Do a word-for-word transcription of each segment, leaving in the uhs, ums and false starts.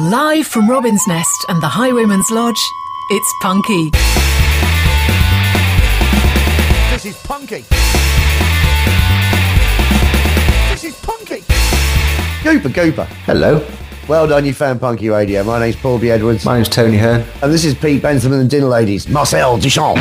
Live from Robin's Nest and the Highwayman's Lodge, it's Punky. This is Punky. This is Punky. Gooper, Gooper. Hello. Well done, you found Punky Radio. My name's Paul B. Edwards. My name's Tony Hearn. And this is Pete Bentham and the Dinner Ladies. Marcel Duchamp.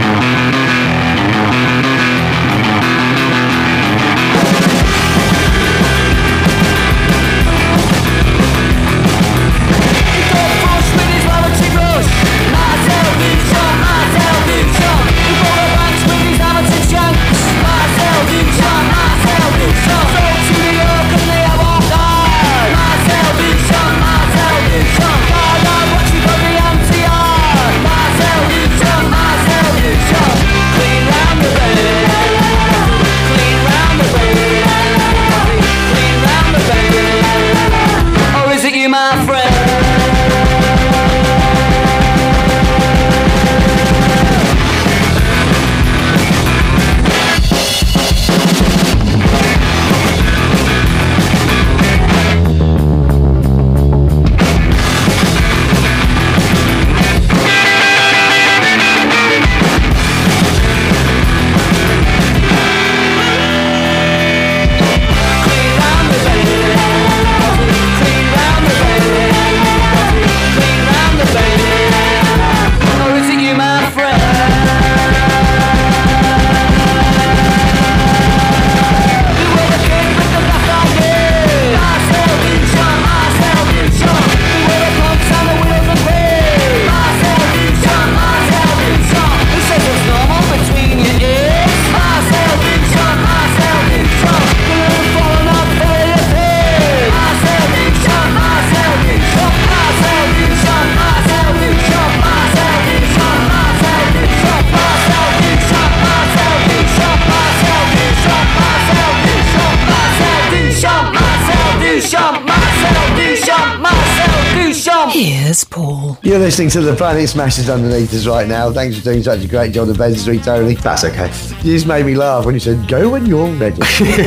Here's Paul. You're listening to the Planet Smashers underneath us right now. Thanks for doing such a great job on Ben Street, Tony. That's okay. You just made me laugh when you said, go when you're ready.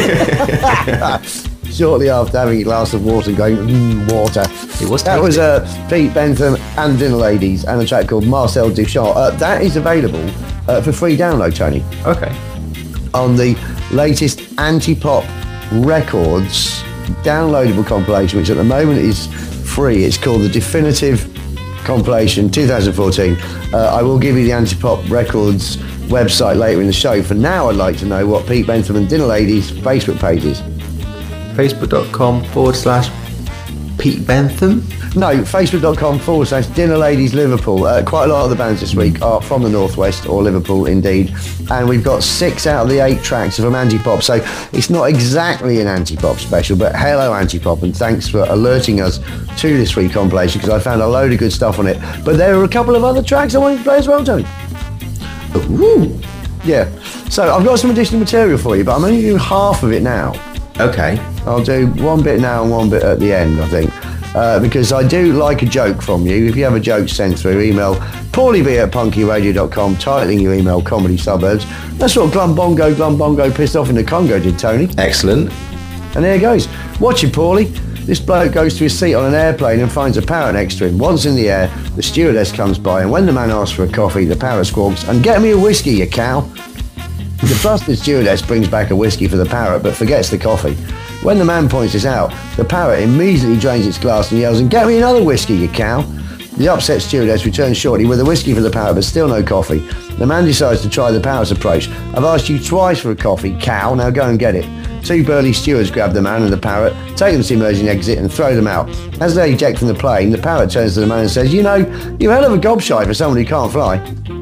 Shortly after having a glass of water and going, mmm, water. It was that tasty. was uh, Pete Bentham and Dinner Ladies and a track called Marcel Duchamp. Uh, that is available uh, for free download, Tony. Okay. On the latest Anti-Pop Records downloadable compilation, which at the moment is free. It's called the Definitive Compilation twenty fourteen. Uh, I will give you the Anti-Pop Records website later in the show. For now, I'd like to know what Pete Bentham and Dinner Ladies' Facebook page is. Facebook.com forward slash Pete Bentham. No, Facebook.com forward slash Dinner Ladies Liverpool. Uh, quite a lot of the bands this week are from the Northwest, or Liverpool indeed. And we've got six out of the eight tracks from Anti-Pop. So it's not exactly an Anti-Pop special, but hello Anti-Pop, and thanks for alerting us to this free compilation, because I found a load of good stuff on it. But there are a couple of other tracks I wanted to play as well, Tony. Ooh. Yeah. So I've got some additional material for you, but I'm only doing half of it now. Okay. I'll do one bit now and one bit at the end, I think. Uh, because I do like a joke from you. If you have a joke sent through, email paulieb at punkyradio dot com, titling your email Comedy Suburbs. That's what Glumbongo Glumbongo Pissed Off in the Congo did, Tony. Excellent. And there it goes. Watch it, Paulie. This bloke goes to his seat on an airplane and finds a parrot next to him. Once in the air, the stewardess comes by, and when the man asks for a coffee, the parrot squawks, "And get me a whiskey, you cow." The flustered stewardess brings back a whiskey for the parrot, but forgets the coffee. When the man points this out, the parrot immediately drains its glass and yells, "And get me another whiskey, you cow." The upset stewardess returns shortly with a whiskey for the parrot, but still no coffee. The man decides to try the parrot's approach. "I've asked you twice for a coffee, cow, now go and get it." Two burly stewards grab the man and the parrot, take them to the emerging exit and throw them out. As they eject from the plane, the parrot turns to the man and says, "You know, you're a hell of a gobshite for someone who can't fly."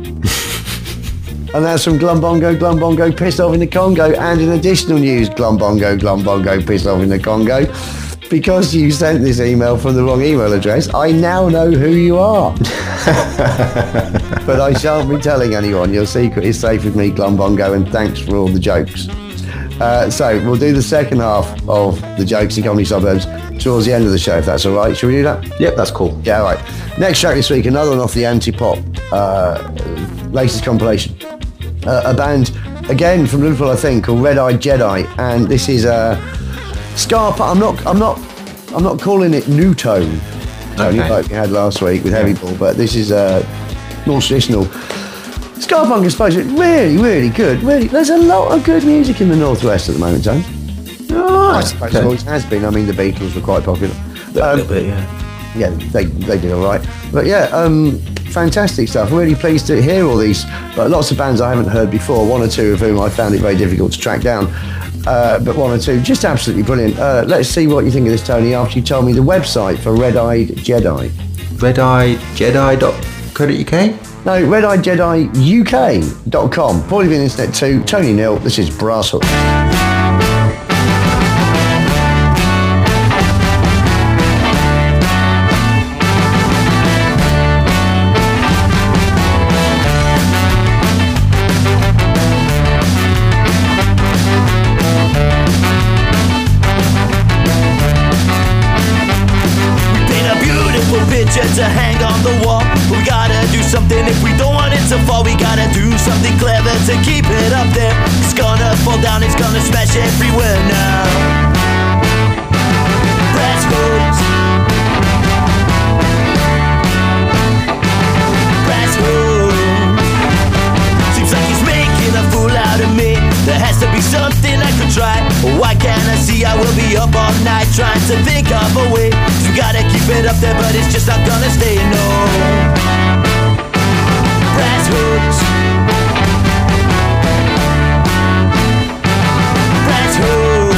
And that's from Glumbongo Glumbongo Pissed Off in the Congo. And in additional news, Glumbongo Glumbongo Pissed Off in the Congo, because you sent this email from the wrong email address, I now know who you are. But I shan't be telling anyone. Your secret is safe with me, Glumbongo, and thanks for all the jokes. Uh, so we'll do the second half of the jokes in Comedy Suburbs towards the end of the show, if that's all right. Shall we do that? Yep, that's cool. Yeah, all right. Next track this week, another one off the Anti-Pop uh, latest compilation. Uh, a band, again from Liverpool, I think, called Red Eyed Jedi, and this is a uh, ska punk. I'm not, I'm not, I'm not calling it new tone, Tony, Okay. like we had last week with Heavy Ball, but this is uh, more traditional. Ska punk, I suppose, it's really, really good. Really, there's a lot of good music in the Northwest at the moment, Tony. Oh, I suppose it always has been. I mean, the Beatles were quite popular. A Um, little bit, yeah. yeah, they, they did all right. But yeah, um, fantastic stuff. Really pleased to hear all these. But lots of bands I haven't heard before, one or two of whom I found it very difficult to track down. Uh, but one or two, just absolutely brilliant. Uh, let's see what you think of this, Tony, after you told me the website for Red Eyed Jedi. red eye jedi dot co dot U K? No, red eyed jedi U K dot com. Probably been internet too. Tony Neal, this is Brass Hook. To hang on the wall, we gotta do something. If we don't want it to fall, we gotta do something clever to keep it up there. It's gonna fall down, it's gonna smash everywhere now. Brass hooks, brass hooks. Seems like he's making a fool out of me. There has to be something I could try. Why can't I see I will be up all night trying to think of a way? You gotta keep it up there, but it's just not gonna stay, no. Brass hooks, brass hooks.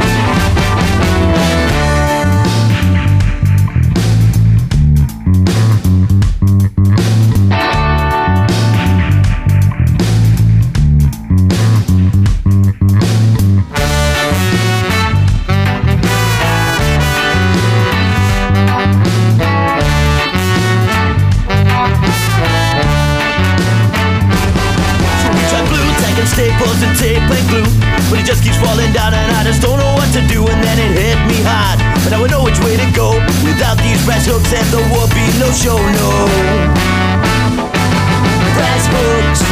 Staples and tape and glue, but it just keeps falling down and I just don't know what to do. And then it hit me hard, but I would know which way to go. Without these brass hooks and there will be no show, no. Brass hooks,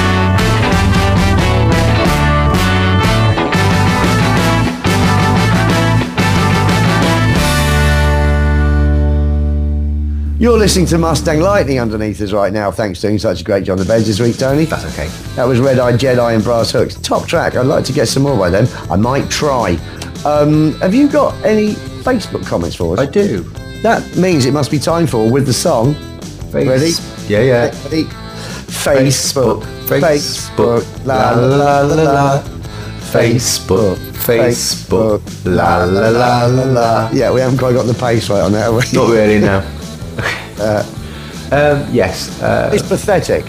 You're listening to Mustang Lightning underneath us right now. Thanks for doing such a great job on the beds this week, Tony. That's okay. That was Red Eyed Jedi and Brass Hooks. Top track. I'd like to get some more by them. I might try. Um, have you got any Facebook comments for us? I do. That means it must be time for With the Song. Face- Ready? Yeah, yeah. Ready? Facebook. Facebook. La la la la la. Facebook. Facebook. La la la la la. Yeah, we haven't quite got the pace right on that, have we? Not really, no. uh, um, yes. Uh, It's pathetic.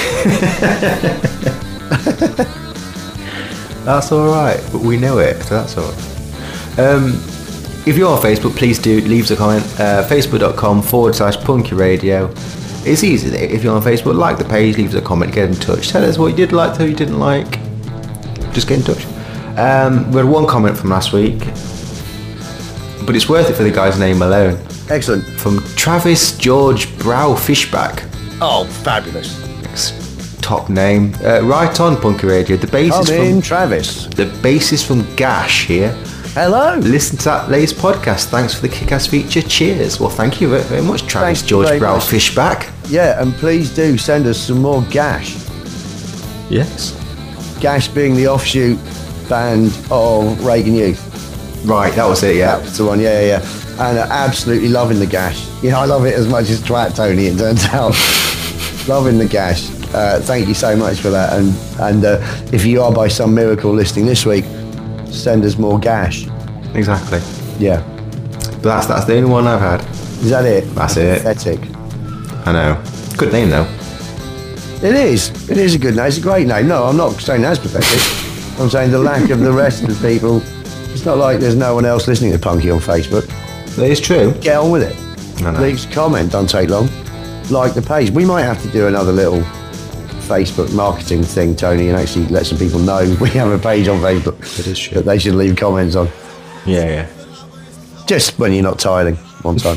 That's all right, but we know it, so that's all right. Um, if you're on Facebook, please do leave us a comment. Uh, Facebook.com forward slash Punky Radio. It's easy. If you're on Facebook, like the page, leave us a comment, get in touch. Tell us what you did like, what you didn't like. Just get in touch. Um, we had one comment from last week, but it's worth it for the guy's name alone. Excellent. From Travis George Brow Fishback. Oh, fabulous. Top name. Uh, right on, Punky Radio. The bass Come is in, from Travis. the bass is from Gash here. Hello. Listen to that latest podcast. Thanks for the kick-ass feature. Cheers. Well, thank you very, very much, Travis Thank you George very Brow much. Fishback. Yeah, and please do send us some more Gash. Yes. Gash being the offshoot band of Reagan Youth. Right, that was it. Yeah. That's the one, yeah, yeah, yeah. And uh, absolutely loving the Gash. You know, I love it as much as Twat Tony, it turns out. Loving the Gash. Uh, thank you so much for that. And and uh, if you are by some miracle listening this week, send us more Gash. Exactly. Yeah. But that's that's the only one I've had. Is that it? That's it. Pathetic. I know. Good name though. It is. It is a good name. It's a great name. No, I'm not saying that's pathetic. I'm saying the lack of the rest of the people. It's not like there's no one else listening to Punky on Facebook. That is true. Get on with it. I know. Leave a comment. Don't take long. Like the page. We might have to do another little Facebook marketing thing, Tony, and actually let some people know we have a page on Facebook It is true. that they should leave comments on. Yeah, yeah. Just when you're not tiling one time.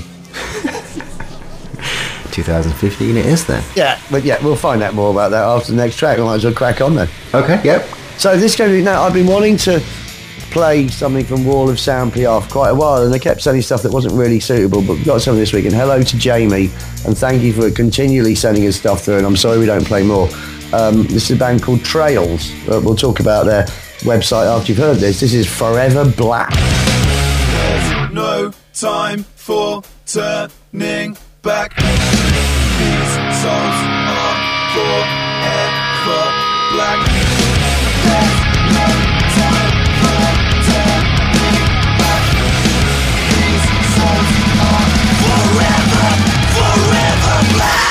twenty fifteen it is then. Yeah, but yeah, we'll find out more about that after the next track. I might as well crack on then. Okay. Yep. So this is going to be now. I've been wanting to play something from Wall of Sound P R for quite a while, and they kept sending stuff that wasn't really suitable, but we got something this week. And hello to Jamie, and thank you for continually sending us stuff through, and I'm sorry we don't play more. Um, this is a band called Trails. Uh, we'll talk about their website after you've heard this. This is Forever Black. There's no time for turning back. These songs are forever black. There's no time for turning back. These songs are forever, forever black.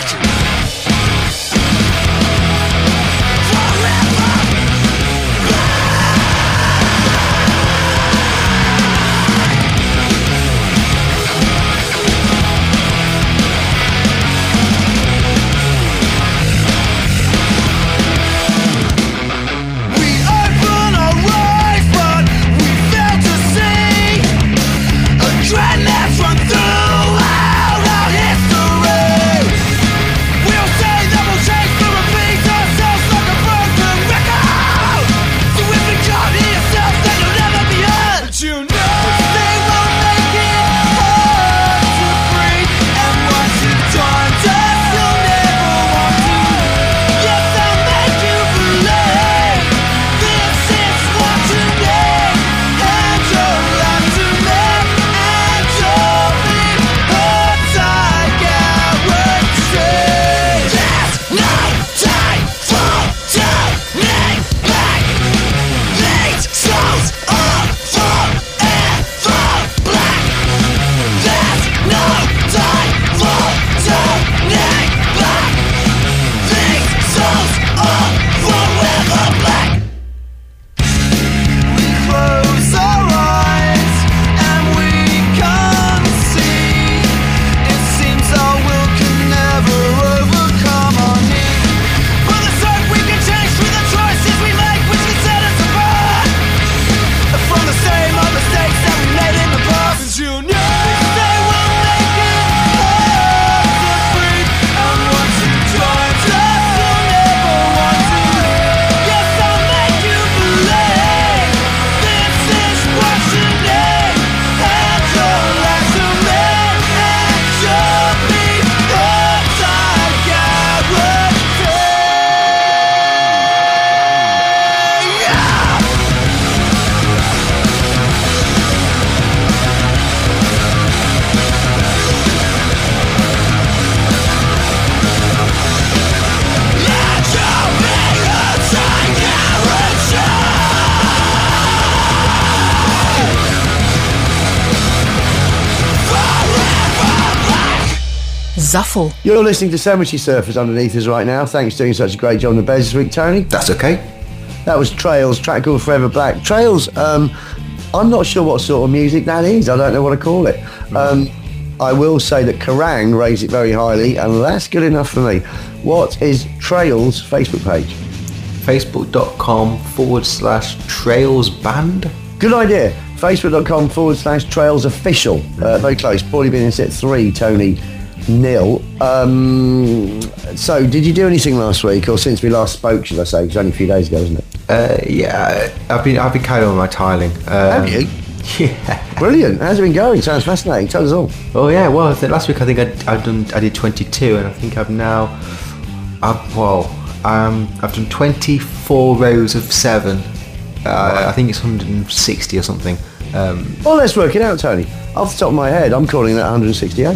Zuffle. You're listening to Cemetery Surfers underneath us right now. Thanks for doing such a great job on the beds this week, Tony. That's okay. That was Trails, track called Forever Black. Trails, um, I'm not sure what sort of music that is. I don't know what to call it. Um, I will say that Kerrang raised it very highly, and that's good enough for me. What is Trails' Facebook page? Facebook.com forward slash Trails Band. Good idea. Facebook.com forward slash Trails Official. Uh, very close. Paulie been in set three, Tony nil. Um, so, did you do anything last week, or since we last spoke, should I say? Because only a few days ago, isn't it? Uh, yeah, I've been I've been carrying on with my tiling. Um, Have you? Yeah. Brilliant. How's it been going? Sounds fascinating. Tell us all. Oh yeah. Well, I think last week I think I'd, I'd done I did twenty-two, and I think I've now I've well um I've done twenty-four rows of seven. Uh, I think it's one hundred sixty or something. Um, Well, let's work it out, Tony. Off the top of my head, I'm calling that one hundred sixty-eight.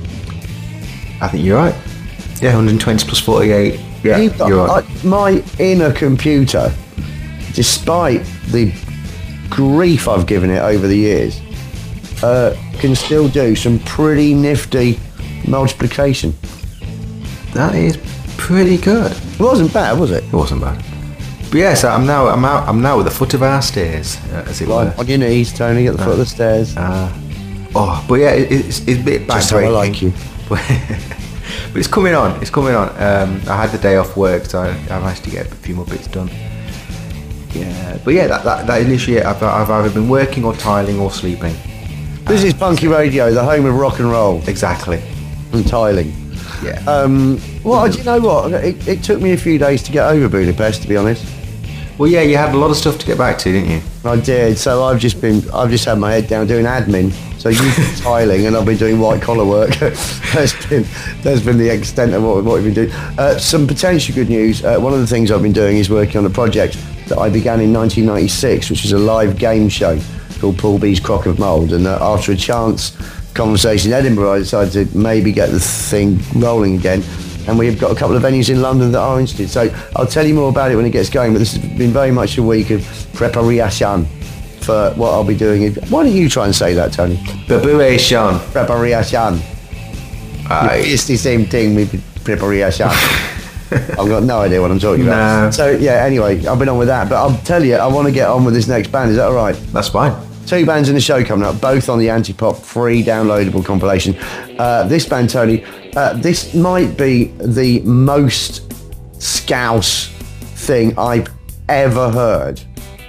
I think you're right. Yeah, one hundred twenty plus forty-eight. Yeah, You've got- you're right. I, my inner computer, despite the grief I've given it over the years, uh, can still do some pretty nifty multiplication. That is pretty good. It wasn't bad, was it? It wasn't bad. But yes, I'm now I'm out I'm now at the foot of our stairs, uh, as it were. Like, on your knees, Tony, at the foot of the stairs. Uh, oh, but yeah, it, it's, it's a bit Just how I backbreaking. like you. But, but it's coming on. It's coming on. Um, I had the day off work, so I, I managed to get a few more bits done. Yeah, but yeah, that that, that is literally it. I've, I've either been working or tiling or sleeping. This is Punky Radio, the home of rock and roll Exactly. and tiling. Yeah. Um, well, do you know what? It, it took me a few days to get over Budapest, to be honest. Well, yeah, you had a lot of stuff to get back to, didn't you? I did. So I've just been, I've just had my head down doing admin. So you've been tiling, and I've been doing white collar work. that's been, that's been the extent of what, what we've been doing. Uh, some potential good news. Uh, one of the things I've been doing is working on a project that I began in nineteen ninety-six, which is a live game show called Paul B's Crock of Mould. And uh, after a chance conversation in Edinburgh, I decided to maybe get the thing rolling again. And we've got a couple of venues in London that are interested. So I'll tell you more about it when it gets going, but this has been very much a week of preparation for what I'll be doing. Why don't you try and say that, Tony? Preparation. Preparation. Aye. It's the same thing with preparation. I've got no idea what I'm talking about. No. So yeah, anyway, I've been on with that, but I'll tell you, I want to get on with this next band. Is that all right? That's fine. Two bands in the show coming up, both on the Antipop free downloadable compilation. Uh, this band, Tony, uh, this might be the most scouse thing I've ever heard.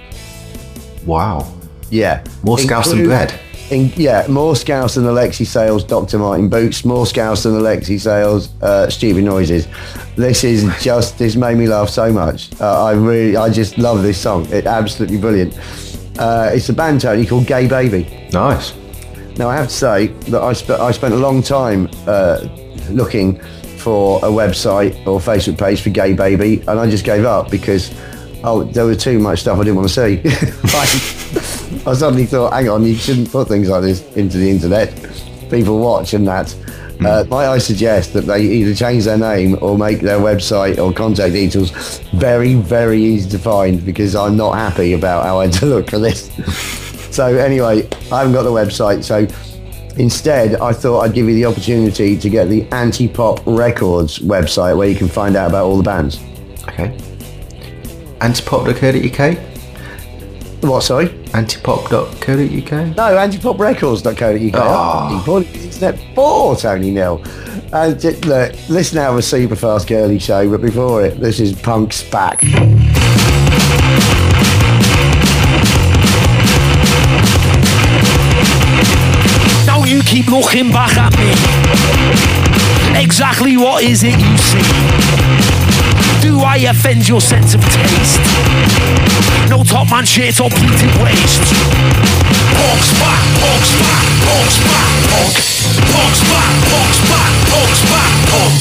Wow. Yeah. More scouse than Include- bread. In, yeah, more scouse than Alexi Sales, Doctor Martin Boots, more scouse than Alexi Sales, uh, Stupid Noises. This is just, this made me laugh so much. Uh, I really, I just love this song. It's absolutely brilliant. Uh, it's a band, Tony, called Gay Baby. Nice. Now, I have to say that I, sp- I spent a long time uh, looking for a website or Facebook page for Gay Baby, and I just gave up because oh, there was too much stuff I didn't want to see. Like, I suddenly thought, hang on, you shouldn't put things like this into the internet. People watch and that. Mm. Uh, might I suggest that they either change their name or make their website or contact details very, very easy to find, because I'm not happy about how I had to look for this. So anyway, I haven't got the website, so instead I thought I'd give you the opportunity to get the Antipop Records website, where you can find out about all the bands. Okay. Antipop dot co dot U K? What, sorry? Antipop dot co dot U K? No, antipop records dot co dot U K. Oh. Oh. Internet for Tony Nil. And uh, look, this now a super fast girly show, but before it, this is Punk's Back. Now you keep looking back at me. Exactly what is it you see? Do I offend your sense of taste? No top man shit or pleated waist. Punk's back, punk's back, punk's back, punk. Punk's back, punk's back, punk's back, punk.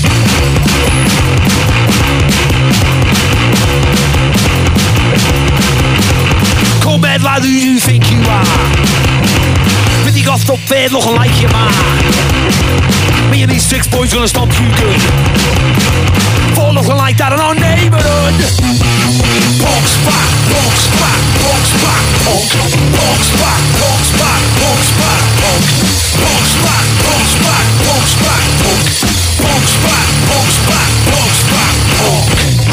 Come bed lad, who do you think you are? With your goffed up beard looking like your man. Me and these six boys gonna stop you good. For looking like that in our neighbourhood. Punk's back, punk's back, punk's back, punk. Punk's back, punk's back, punk's back, punk. Punk's back, punk's back, punk's back, punk. Punk's back, punk's back, punk's back, punk.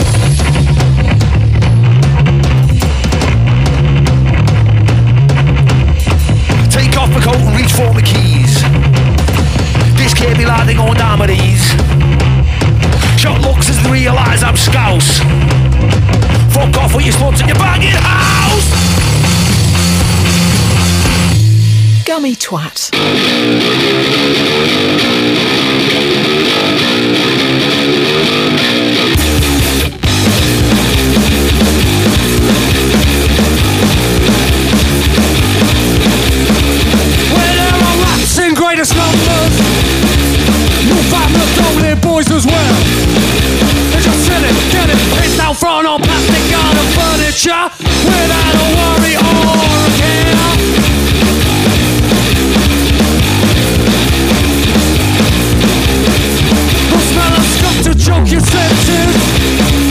Take off my coat and reach for my keys. This can't be like they going down with these. Shot looks as they realise I'm scouse. Fuck off with your sluts and your banging house. Gummy twat. Where there are rats in greatest numbers, you'll find the dominant boys as well. They're just sitting, getting pissed out front on plastic garden furniture without a worry or a care. The smell of skunk to choke your senses.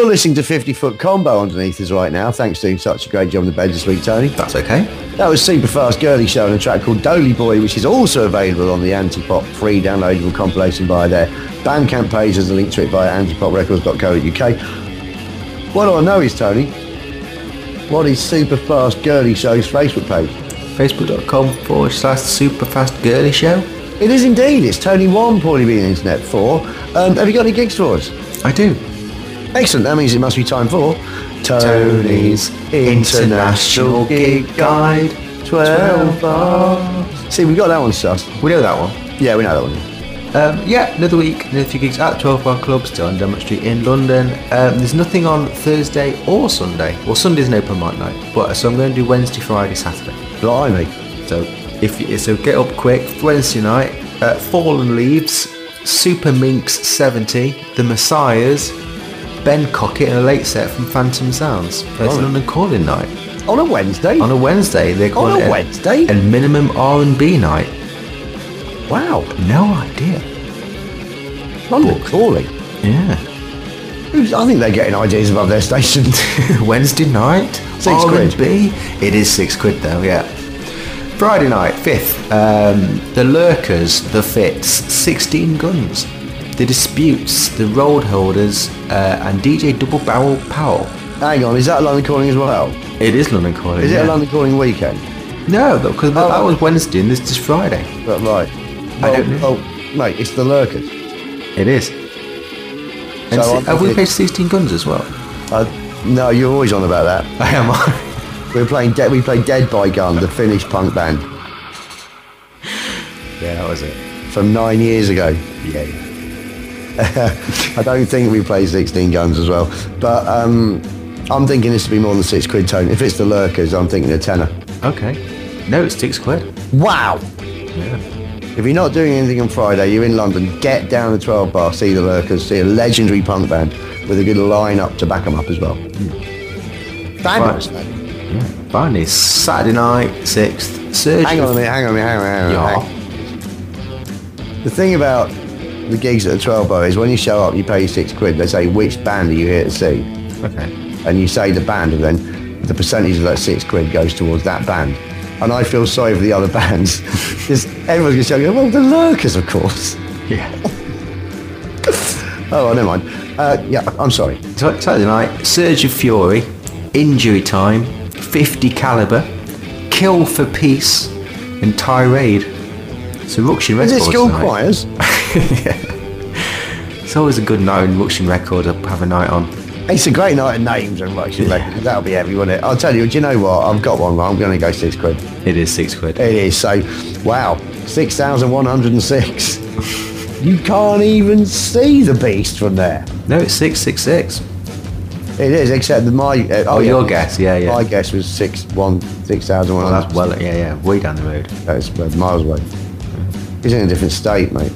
listening to fifty foot Combo underneath us right now. Thanks for doing such a great job on the bed this week, Tony. That's okay. That was Super Fast Girly Show and a track called Dolly Boy, which is also available on the Antipop free downloadable compilation via their Bandcamp page. There's a link to it via antipop records dot co dot uk. What do I know is, Tony, what is Super Fast Girly Show's Facebook page? Facebook.com forward slash Super Fast Girly Show. It is indeed. It's Tony one, Paulie B and Internet four. Um, have you got any gigs for us? I do. Excellent. That means it must be time for Tony's International Gig Guide twelve bars. See, we got that one sussed. We know that one. Yeah, we know that one. Um, yeah, another week, another few gigs at the twelve Bar Club, still on Denmark Street in London. Um, there's nothing on Thursday or Sunday. Well, Sunday's an open mic night, but so I'm going to do Wednesday, Friday, Saturday. Blimey. So if you, so get up quick. Wednesday night, uh, Fallen Leaves, Super Minx seventy, The Messiahs, Ben Cockett, and a late set from Phantom Sounds. It's Right. London Calling Night. On a Wednesday? On a Wednesday, they call On a it Wednesday? a minimum R and B night. Wow. No idea. London Calling. Yeah. Who's- I think they're getting ideas above their station. Wednesday night, Six R and quid. B. It is six quid though, yeah. Friday night, fifth, um, The Lurkers, The Fits, sixteen Guns, The Disputes, The Road Holders, uh, and D J Double Barrel Powell. Hang on, is that London Calling as well? It is London Calling. Is yeah. it a London Calling weekend? No, because Oh, that was Wednesday and this is Friday. But right. I Oh, don't know. oh, mate, it's the Lurkers. It is. And So si- I'm have we thinking- played sixteen Guns as well? Uh, no, you're always on about that. I am. We were playing. De- we played Dead by Gun, the Finnish punk band Yeah, that was it. from nine years ago. Yeah. I don't think we played sixteen Guns as well, but um, I'm thinking this to be more than six quid, Tone. If it's the Lurkers, I'm thinking a tenner. Okay. No, it's six quid. Wow! Yeah. If you're not doing anything on Friday, you're in London, get down the twelve bar, see the Lurkers, see a legendary punk band with a good line-up to back them up as well. Fabulous. Yeah. Finally, Saturday night, sixth. Surge. Hang on a minute, hang on a minute, hang on a minute. Yeah. Hang on. The thing about the gigs at the twelve bar is when you show up, you pay six quid, they say, which band are you here to see? Okay. And you say the band, and then the percentage of that six quid goes towards that band. And I feel sorry for the other bands. Because everyone's going to show you, well, the Lurkers, of course. Yeah. Oh, never mind. Uh, yeah, I'm sorry. So, Saturday night, Surge of Fury, Injury Time, fifty Caliber, Kill for Peace, and Tirade. So Ruction Is Records. it school tonight. choirs? It's always a good night in Ruction Record to have a night on. It's a great night of names and Ruction Records. That'll be heavy, won't it? I'll tell you, do you know what? I've got one. I'm going to go six quid. It is six quid. It is. So, wow, six thousand one hundred six. You can't even see the beast from there. No, it's six six six. It is, except that my... Uh, Oh, your guess, yeah, yeah. My guess was six one six thousand one Well, hundred. that's well, yeah, yeah, way down the road. That's uh, miles away. He's in a different state, mate.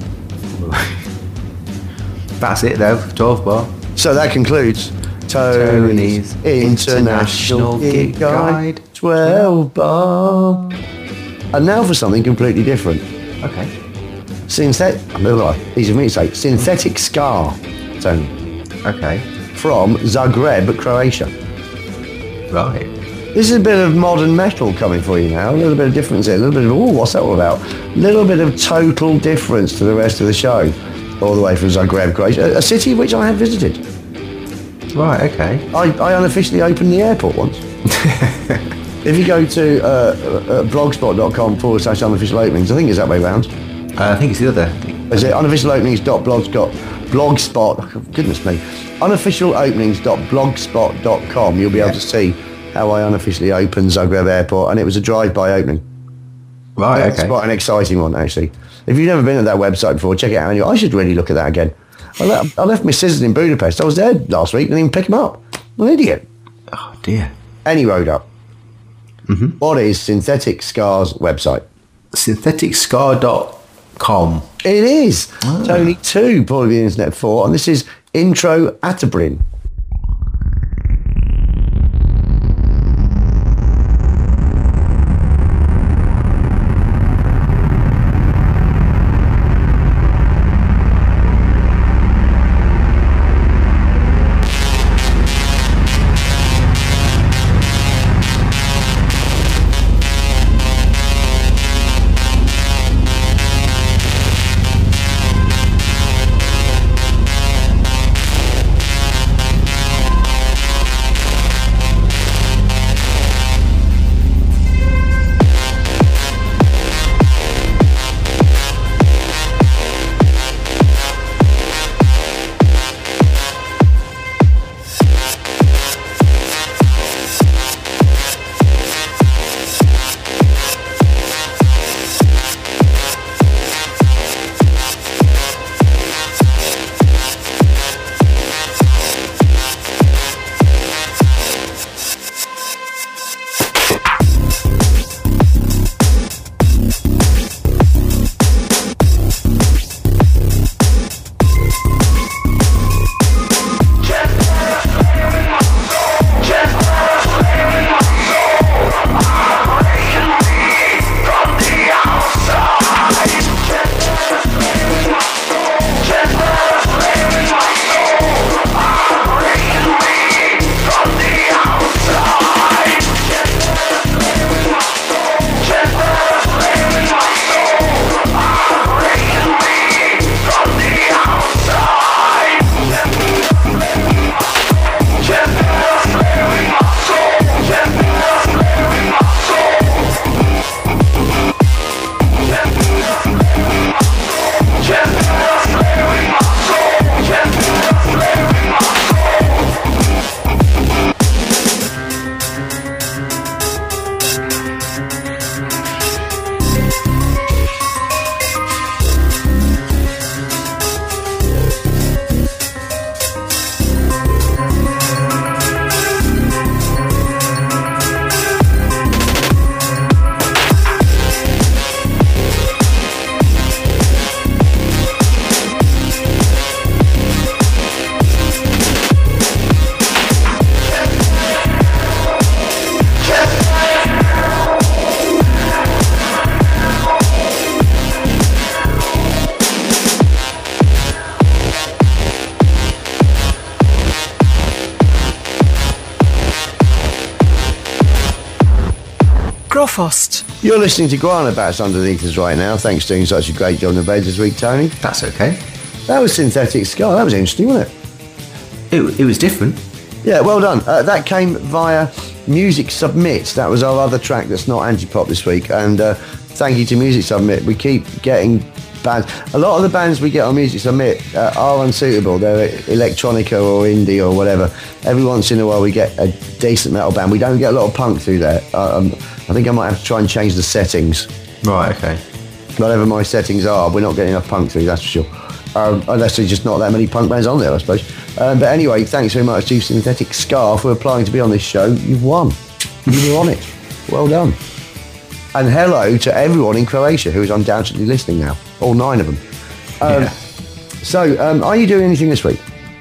That's it though, twelve bar. So that concludes Tony's Tony's International International Gig Gig Guide Guide. twelve bar. And now for something completely different. Okay. Synthetic, easy for me to say, Synthetic Scar, Tony, Okay. from Zagreb, Croatia. Right. This is a bit of modern metal coming for you now, a little bit of difference here, a little bit of, oh, what's that all about? A little bit of total difference to the rest of the show, all the way from Zagreb, Croatia, a, a city which I have visited. Right, okay. I, I unofficially opened the airport once. If you go to uh, uh, blogspot.com forward slash unofficial openings, I think it's that way round. Uh, I think it's the other. Is it unofficial openings dot blogspot blogspot? Oh, goodness me, unofficial openings dot blogspot dot com. You'll be able to see how I unofficially opened Zagreb Airport, and it was a drive-by opening. Right, It's okay. quite an exciting one, actually. If you've never been at that website before, check it out. Anyway, I should really look at that again. I left, I left my scissors in Budapest. I was there last week and didn't even pick them up. I'm an idiot. Oh dear. Any road up. Mm-hmm. What is Synthetic Scar's website? synthetic scar dot com. It is. Tony two, probably the Internet four, and this is Intro Attabrin. Profost. You're listening to Guana Bats underneath us right now. Thanks for doing such a great job on the beds this week, Tony. That's okay. That was Synthetic Sky. That was interesting, wasn't it? It, it was different. Yeah, well done. Uh, that came via Music Submit. That was our other track that's not anti-pop this week. And uh, thank you to Music Submit. We keep getting bands. A lot of the bands we get on Music Submit uh, are unsuitable. They're electronica or indie or whatever. Every once in a while we get a decent metal band. We don't get a lot of punk through there. Um, I think I might have to try and change the settings. Right, okay. Whatever my settings are, we're not getting enough punk through, that's for sure. Um, unless there's just not that many punk bands on there, I suppose. Um, but anyway, thanks very much to Synthetic Scar for applying to be on this show. You've won. You were on it. Well done. And hello to everyone in Croatia who is undoubtedly listening now. All nine of them. Um, yeah. So, um, are you doing anything this week?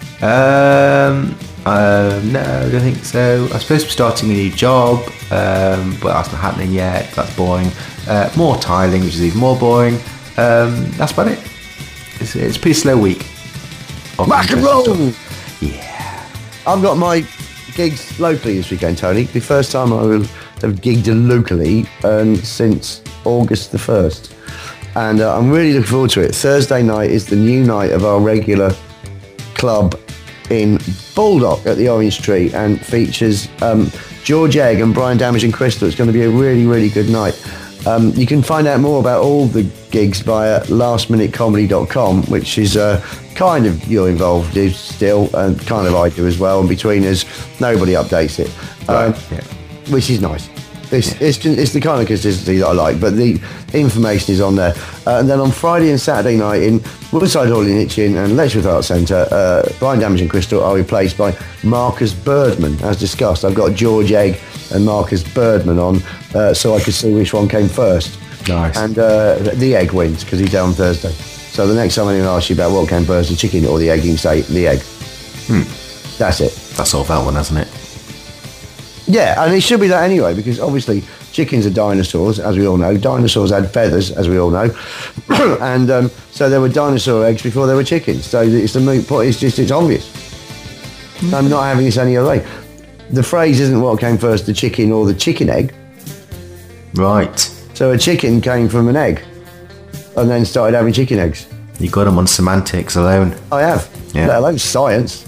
Um, uh, no, I don't think so. I'm supposed to be starting a new job, um, but that's not happening yet. That's boring. Uh, more tiling, which is even more boring. Um, that's about it. It's, it's a pretty slow week. Rock and roll! Yeah. I've got my gigs locally this weekend, Tony. The first time I will have gigged locally um, since August the first. And uh, I'm really looking forward to it. Thursday night is the new night of our regular club in Baldock at the Orange Tree and features um, George Egg and Brian Damage and Crystal. It's going to be a really, really good night. Um, you can find out more about all the gigs via last minute comedy dot com, which is uh, kind of you're involved in still, and kind of I do as well. And between us, nobody updates it, um, Right, yeah. which is nice. It's, it's, it's the kind of consistency that I like, but the information is on there. Uh, and then on Friday and Saturday night in Woodside Hall in Itchin and Letchworth Arts Centre, uh, Brian Damage and Crystal are replaced by Marcus Birdman. As discussed, I've got George Egg and Marcus Birdman on, uh, so I could see which one came first. Nice. And uh, the egg wins because he's down on Thursday. So the next time I'm going to ask you about what came first, the chicken or the egg, you can say the egg. Hmm. That's it. That's all that one, hasn't it? Yeah, and it should be that anyway, because obviously chickens are dinosaurs, as we all know. Dinosaurs had feathers, as we all know. and um, so there were dinosaur eggs before there were chickens. So it's a moot point. It's just, it's obvious. Mm-hmm. I'm not having this any other way. The phrase isn't what came first, the chicken or the chicken egg. Right. So a chicken came from an egg and then started having chicken eggs. You got them on semantics alone. I have. Yeah. Let alone science.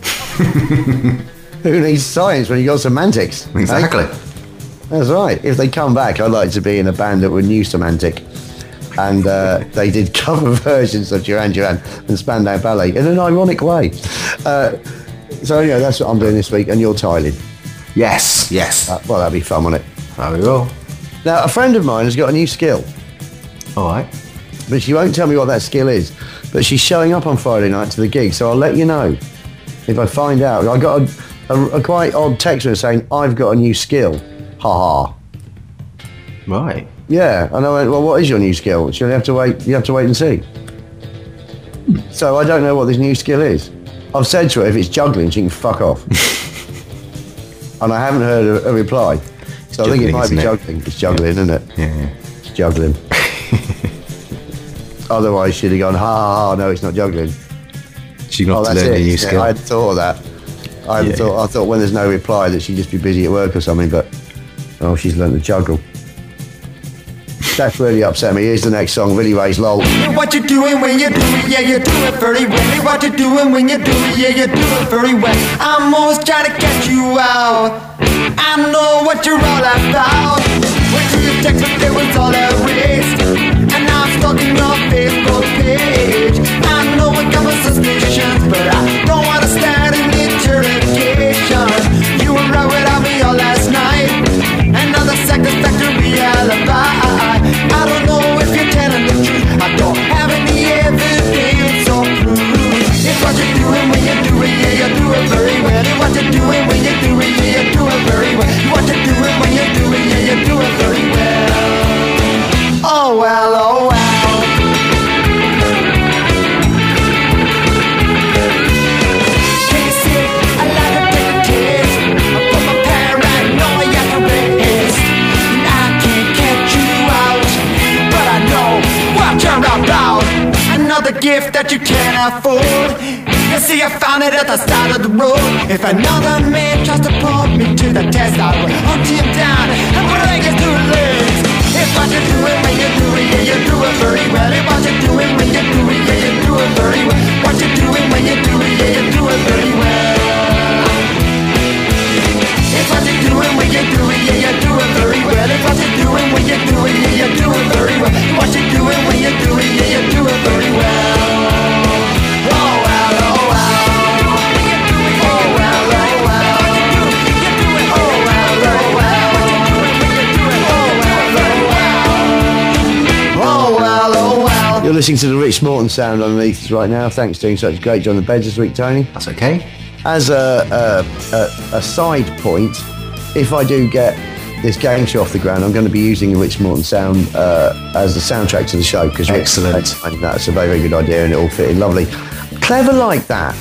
Who needs science when you got semantics? Exactly. Hey? That's right. If they come back, I'd like to be in a band that were new semantic. And uh, they did cover versions of Duran Duran and Spandau Ballet in an ironic way. Uh, so anyway, that's what I'm doing this week, and you're tiling. Yes, yes. Uh, well, that'd be fun, wouldn't it? There we go. Now, a friend of mine has got a new skill, All right. but she won't tell me what that skill is. But she's showing up on Friday night to the gig, so I'll let you know if I find out. I got a, a, a quite odd text from her saying, I've got a new skill. Ha ha. Right. Yeah, and I went, well, what is your new skill? She'll have to wait. You have to wait and see. So I don't know what this new skill is. I've said to her, if it's juggling, she can fuck off. And I haven't heard a, a reply. So I think it juggling, might be isn't it? juggling. It's juggling, Yeah. isn't it? Yeah, yeah. It's juggling. Otherwise, she'd have gone, ha ha ha, no, it's not juggling. She's Oh, got to that's learn it. a new Yeah, skill. I hadn't thought of that. I hadn't Yeah. thought. I thought when there's no reply that she'd just be busy at work or something. But oh, she's learned to juggle. That's really upset me. Here's the next song, Billy Ray's "Lol." What you doing when you do it? Yeah, you do it very well. What you doing when you do it? Yeah, you do it very well. I'm always trying to catch you out. I know what you're all about. When you text me, there was all I raised, and now I'm stuck in your Facebook page. I know I got my suspicions, but I don't want to stand in interrogation. You were right without me all last night. Another satisfactory alibi. I don't know if you're telling the truth. I don't have any evidence or proof. It's what you're doing when you do it, yeah, you do it very well. It's what you're doing when you do it, yeah, you do it very well. It's what you're doing when you do it, yeah, you do it very well. Oh well, oh well. Can't you see? I like to take a taste. I put my paranoia to rest. And I can't catch you out, but I know what you're about. Another gift that you can't afford. You see, I found it at the side of the road. If another man tries to put me to the test, I will hunt him down and break his two legs. It's what you're doing when you do it, yeah, you do it very well. It's what you're doing when you do it, yeah, you do it very well. What you're doing when you do it, yeah, you do it very well. It's what you're doing when you do it, yeah, you do it very well. It's what you're doing when you do it, yeah, you do it very well. What you're doing when you do it, yeah, you do it very well. Oh well, oh well. Oh well, oh well. Oh well, oh well. Oh well, oh well. You're listening to the Rich Morton sound underneath us right now. Thanks for doing such a great job on the beds this week, Tony. That's okay. As a, a, a, a side point, if I do get this game show off the ground, I'm going to be using the Rich Morton sound uh, as the soundtrack to the show. Because excellent. I think that's a very, very good idea, and it all fit in lovely. Clever like that.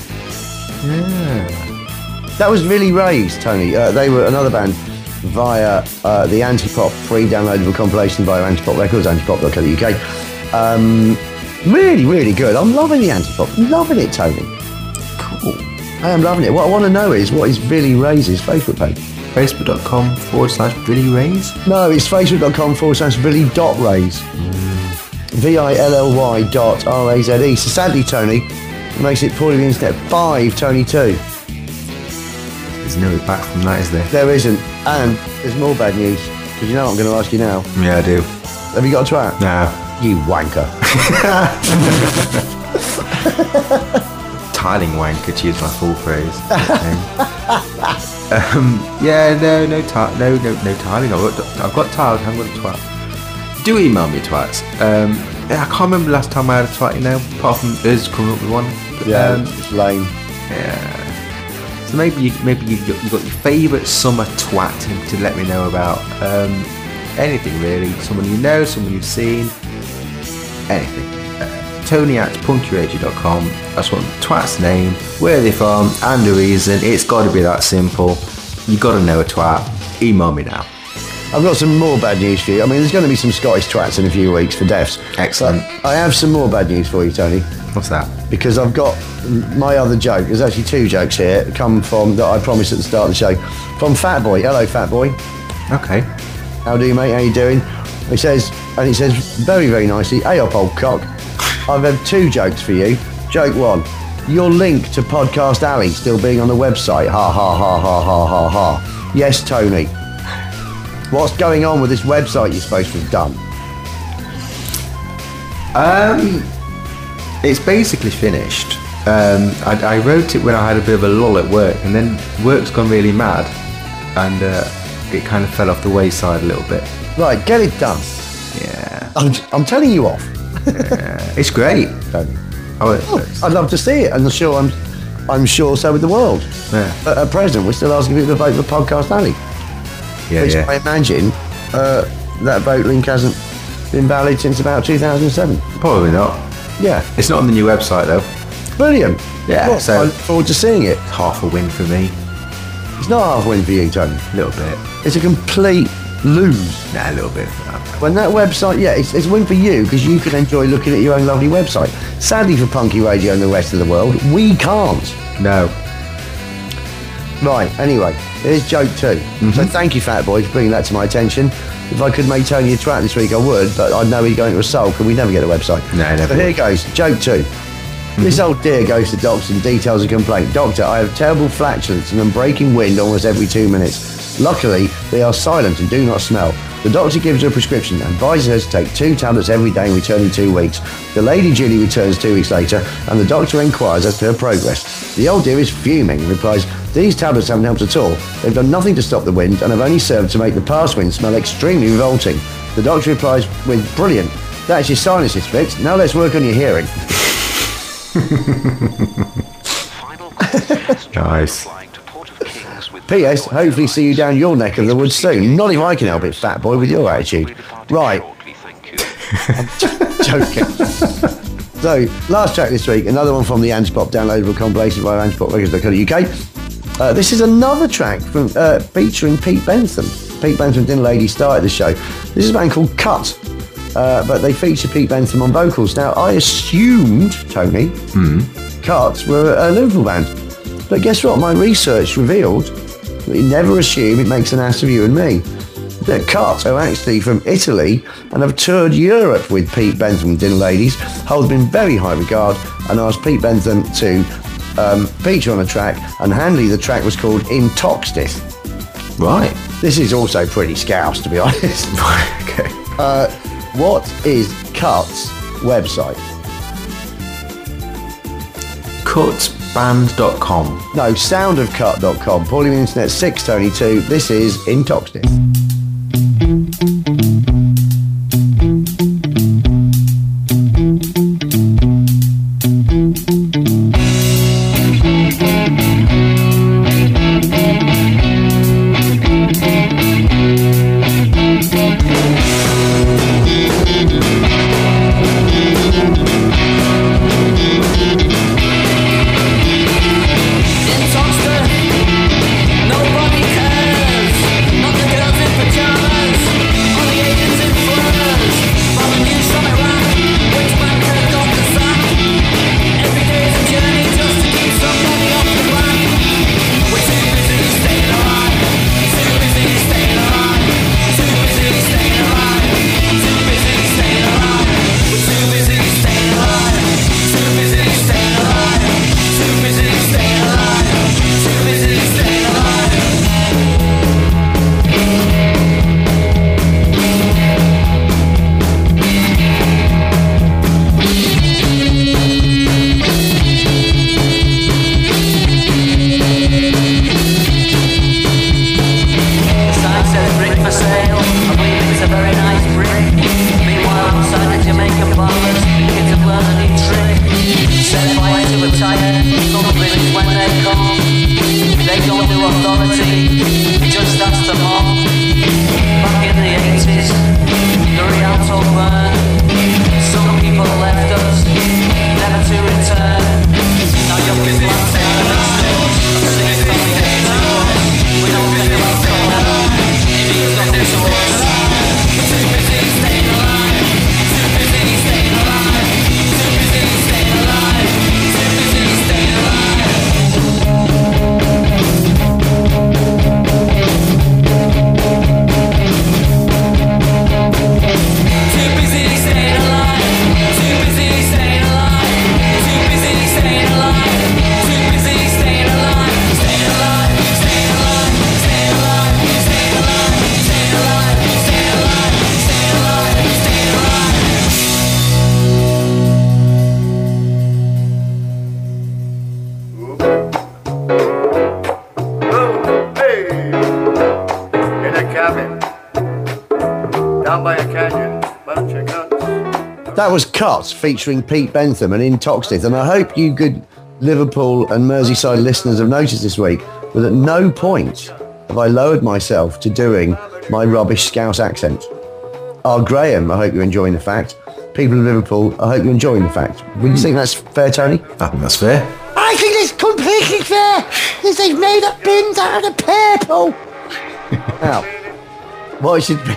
Yeah. That was Really Raised, Tony. Uh, they were another band via uh, the Antipop free downloadable compilation via Antipop Records, antipop dot co dot uk. Um, really, really good. I'm loving the Antipop. Loving it, Tony. Cool. I am loving it. What I want to know is, what is Really Raise's Facebook page? Facebook.com forward slash Billy Raise? No, it's facebook.com forward slash Billy dot Raise. V I L L Y dot R A Z E. So sadly, Tony, it makes it poorly the internet. Five, Tony two. There's no way back from that, is there? There isn't. And there's more bad news. Because you know what I'm going to ask you now. Yeah, I do. Have you got a twat? No. You wanker. Tiling wanker, to use my full phrase. um, yeah, no, no, ti- no, no, no tiling. I've got, I've got tiled. I haven't got a twat. Do email me twats. Um, yeah, I can't remember the last time I had a twat. You know, apart from us coming up with one. But, Yeah, um, it's lame. yeah. So maybe, you, maybe you got, you got your favourite summer twat to, to let me know about. Um, anything really. Someone you know, someone you've seen. Anything. Uh, Tony at punky radio dot com. That's what twat's name, where they're from, and the reason. It's got to be that simple. You got to know a twat. Email me now. I've got some more bad news for you. I mean, there's going to be some Scottish twats in a few weeks for deaths. Excellent. But I have some more bad news for you, Tony. What's that? Because I've got my other joke. There's actually two jokes here come from that I promised at the start of the show. From Fat Boy. Hello, Fat Boy. Okay. How do you, mate? How you doing? He says, and he says very, very nicely, "Hey up, old cock. I've had two jokes for you. Joke one, your link to Podcast Alley still being on the website. Ha, ha, ha, ha, ha, ha, ha. Yes, Tony. What's going on with this website you're supposed to have done?" Um, it's basically finished. Um, I, I wrote it when I had a bit of a lull at work, and then work's gone really mad, and uh, it kind of fell off the wayside a little bit. Right, get it done. Yeah. I'm, I'm telling you off. Yeah. It's great. Tony. Oh, I'd love to see it, and I'm sure I'm, I'm sure so with the world. Yeah. But at present, we're still asking people to vote for Podcast Alley. yeah, Which yeah. I imagine uh, that vote link hasn't been valid since about two thousand seven. Probably not. Yeah, It's not on the new website though. brilliant. Yeah, Well, so- I look forward to seeing it. Half a win for me. It's not half a win for you, Tony. A little bit. It's a complete lose. Nah, a little bit for that. When that website, yeah, it's, it's a win for you because you can enjoy looking at your own lovely website. Sadly for Punky Radio and the rest of the world, we can't. No. Right, anyway, here's joke two. Mm-hmm. So thank you, Fat Boy, for bringing that to my attention. If I could make Tony a twat this week, I would, but I know he'd go into a sulk and we never get a website. No, never So here would. goes, joke two. Mm-hmm. This old dear goes to doctor and details a complaint. Doctor, I have terrible flatulence and I'm breaking wind almost every two minutes. Luckily, they are silent and do not smell. The doctor gives her a prescription and advises her to take two tablets every day and return in two weeks. The lady duly returns two weeks later and the doctor inquires as to her progress. The old dear is fuming and replies, "These tablets haven't helped at all. They've done nothing to stop the wind and have only served to make the past wind smell extremely revolting." The doctor replies with, "Brilliant. That's your sinuses fixed. Now let's work on your hearing." Nice. P S. Hopefully see you down your neck of the woods soon. Not if I can help it, Fat Boy, with your attitude. Right. I'm joking. So, last track this week, another one from the Antipop downloadable compilation via antipop records dot co dot U K. Uh, this is another track from uh, featuring Pete Bentham. Pete Bentham Dinner Lady started the show. This is a band called Cut, uh, but they feature Pete Bentham on vocals. Now, I assumed, Tony, Mm. Cut were a Liverpool band. But guess what? My research revealed that you never assume it makes an ass of you and me. that Cut are actually from Italy and have toured Europe with Pete Bentham and Dinner Ladies, hold them in very high regard, and asked Pete Bentham to um, feature on a track, and handily the track was called Intoxtith. Right. This is also pretty scouse, to be honest. Okay. Uh, what is Cut's website? cut band dot com. No, sound of cut dot com. Paulie on the Internet, six Tony two. This is Intoxtith. Nobody cares, not the girls in pajamas. That was Cut featuring Pete Bentham and Intoxtith, and I hope you good Liverpool and Merseyside listeners have noticed this week that at no point have I lowered myself to doing my rubbish Scouse accent. Oh, Graham, I hope you're enjoying the fact. People of Liverpool, I hope you're enjoying the fact. Would you think that's fair, Tony? I think that's fair. I think it's completely fair, because they've made up bins out of purple. Now, what should be...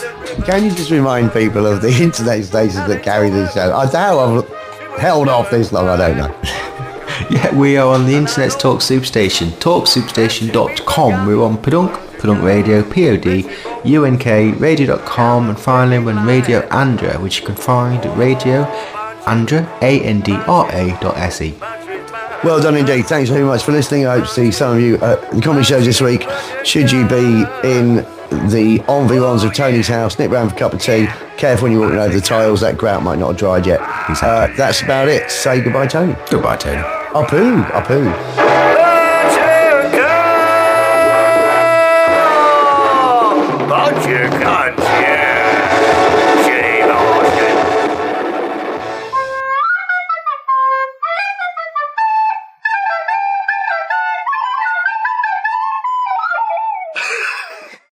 Can you just remind people of the internet stations that carry this show? I doubt I've held off this long, I don't know. Yeah, we are on the internet's Talk Superstation, talk superstation dot com. We're on Podunk, Podunk Radio, P O D, U N K, radio dot com, and finally we're on Radio Andra, which you can find at Radio Andra, A N D R A dot S E. Well done indeed. Thanks very much for listening. I hope to see some of you at the comedy shows this week. Should you be in the environs of Tony's house, nip round for a cup of tea. Careful when you're walking over the tiles, that grout might not have dried yet. Uh, that's about it. Say goodbye, Tony. Goodbye, Tony. Apu, apu.